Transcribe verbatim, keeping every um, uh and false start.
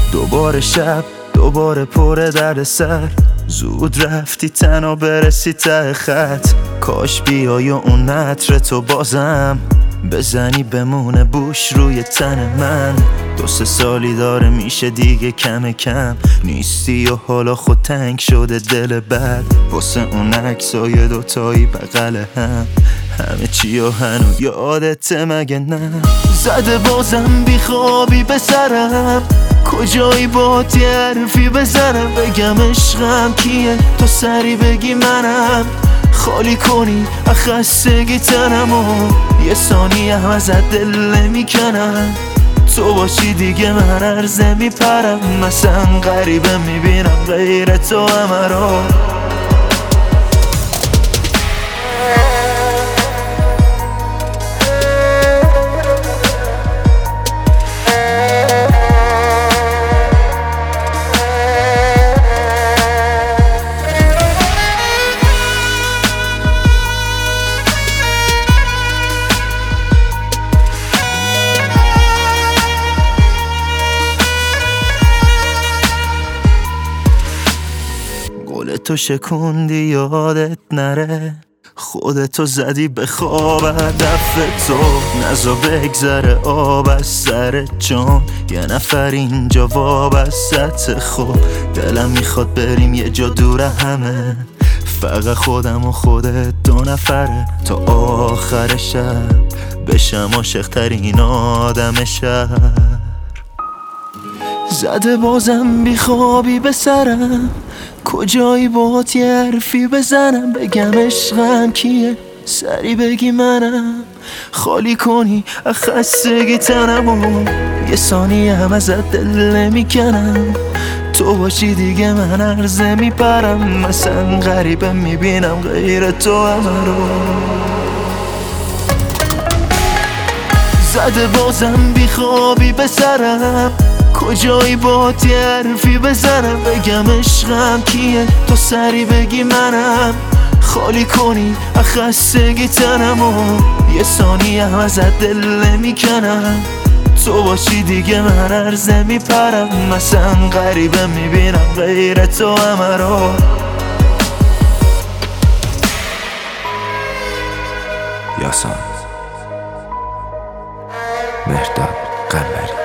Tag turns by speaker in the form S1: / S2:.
S1: دوباره شب دوباره پر درد سر، زود رفتی تنها برسی ته خط. کاش بیای و اون عطر تو بازم بزنی بمونه بوش روی تن من. دو سه سالی داره میشه دیگه کم کم نیستی و حالا خود تنگ شده دل بد واسه اون عکسای دوتایی بغل هم. همه چی و هنو یادته مگه نه؟ زده بازم بیخوابی به سرم، کجایی با حرفی بزنم بگم عشقم کیه تو سری بگی منم. خالی کنی خستگی تنم و یه ثانیه هم ازت دل نمیکنم. تو باشی دیگه من عرضه میپرم، مثلا غریبه میبینم غیر تو همه رو. تو شکوندی یادت نره، خودتو زدی به خواب دفع تو. نزا بگذره آب از سرت چون یه نفر اینجا وابستت. خب دلم میخواد بریم یه جا دور همه، فقط خودم و خودت دو نفره. تا آخر شب بشم عاشق ترین آدم شهر. زده بازم بیخوابی به سرم، کجایی باهات یه حرفی بزنم بگم عشقم کیه سری بگی منم. خالی کنی خستگی تنم و یه ثانیه هم ازت دل نمیکنم. تو باشی دیگه من عرضه میپرم، مثلا غریبه میبینم غیر تو همه رو. زده بازم بیخوابی به سرم، کجایی باهات یه حرفی بزنم بگم عشقم کیه تو سری بگی منم. خالی کنی خستگی تنم و یه ثانیه هم ازت دل نمیکنم. تو باشی دیگه من عرضه میپرم، مثلا غریبه میبینم غیر تو همه رو.
S2: یاسان مهرداد قنبری.